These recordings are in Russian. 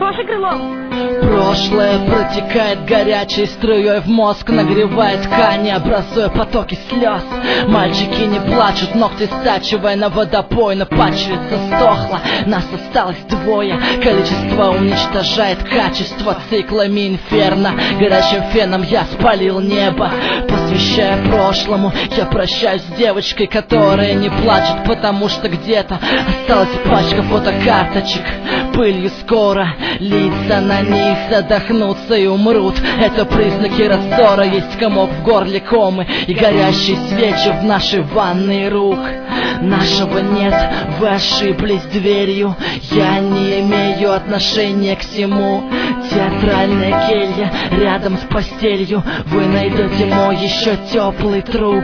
ваше крыло. Прошлое протекает горячей струей в мозг, нагревает ткани, образуя потоки слез. Мальчики не плачут, ногти стачивая на водопой, но падчерица сдохла, нас осталось двое. Количество уничтожает качество циклами инферно. Горячим феном я спалил небо, посвящая прошлому. Я прощаюсь с девочкой, которая не плачет, потому что где-то осталась пачка фотокарточек. Пылью скоро лица на них задохнутся и умрут. Это признаки раздора. Есть комок в горле комы и горящие свечи в нашей ванной рук. Нашего нет, вы ошиблись дверью. Я не имею отношения к всему. Театральная келья рядом с постелью. Вы найдете мой еще теплый труп.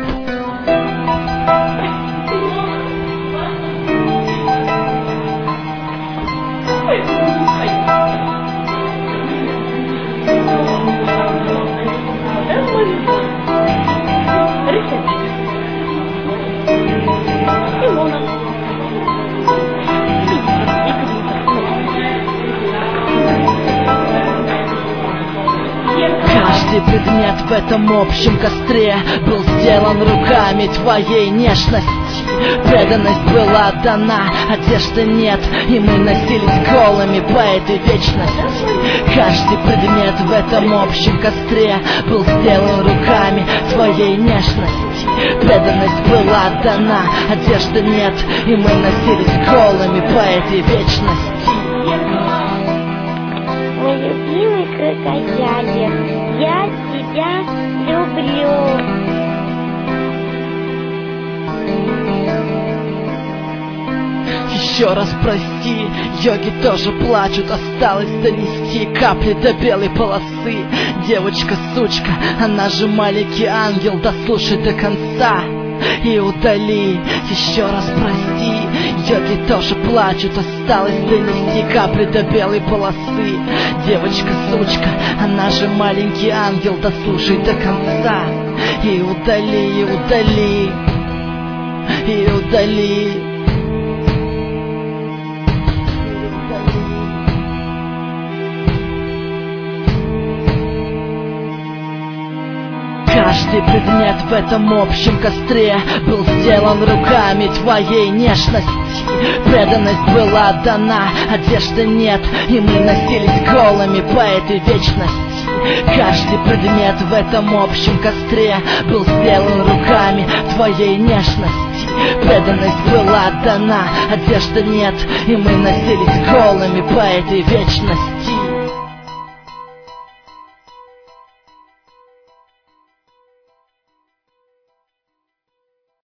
Каждый предмет в этом общем костре был сделан руками твоей нежности. Преданность была дана, одежды нет, и мы носились голыми по этой вечности. Каждый предмет в этом общем костре был сделан руками твоей нежности. Преданность была дана, одежды нет, и мы носились голыми по этой вечности. Мой любимый крокодиле, я тебя люблю. Еще раз прости, йоги тоже плачут. Осталось донести капли до белой полосы. Девочка-сучка, она же маленький ангел. Дослушай до конца и удали. Еще раз прости, йоги тоже плачут. Осталось донести капли до белой полосы. Девочка-сучка, она же маленький ангел. Дослушай до конца и удали, и удали, и удали. Каждый предмет в этом общем костре был сделан руками твоей нежности. Преданность была дана, одежды нет, и мы носились голыми по этой вечности. Каждый предмет в этом общем костре был сделан руками твоей нежности. Преданность была дана, одежды нет, и мы носились голыми по этой вечности.